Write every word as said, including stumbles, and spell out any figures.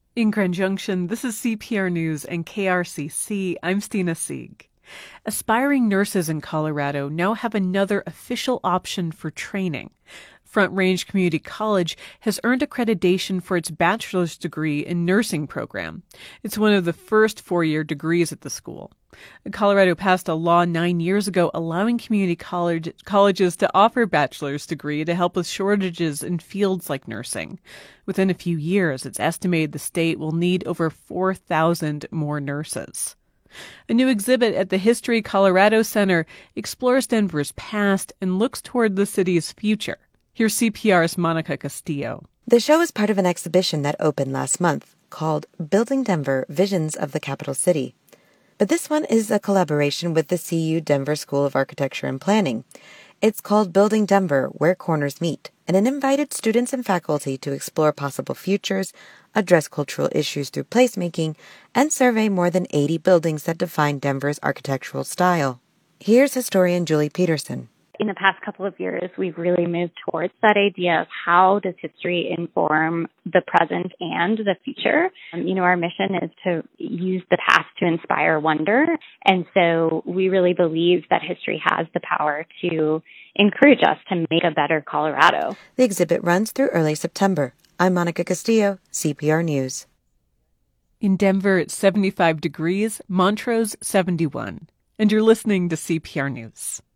In conjunction, this is C P R News and K R C C. I'm Stina Sieg. Aspiring nurses in Colorado now have another official option for training. Front Range Community College has earned accreditation for its bachelor's degree in nursing program. It's one of the first four-year degrees at the school. Colorado passed a law nine years ago allowing community college, colleges to offer a bachelor's degree to help with shortages in fields like nursing. Within a few years, it's estimated the state will need over four thousand more nurses. A new exhibit at the History Colorado Center explores Denver's past and looks toward the city's future. Here's C P R's Monica Castillo. The show is part of an exhibition that opened last month called Building Denver, Visions of the Capital City. But this one is a collaboration with the C U Denver School of Architecture and Planning. It's called Building Denver, Where Corners Meet, and it invited students and faculty to explore possible futures, address cultural issues through placemaking, and survey more than eighty buildings that define Denver's architectural style. Here's historian Julie Peterson. In the past couple of years, we've really moved towards that idea of how does history inform the present and the future. Um, you know, our mission is to use the past to inspire wonder. And so we really believe that history has the power to encourage us to make a better Colorado. The exhibit runs through early September. I'm Monica Castillo, C P R News. In Denver, it's seventy-five degrees, Montrose seventy-one. And you're listening to C P R News.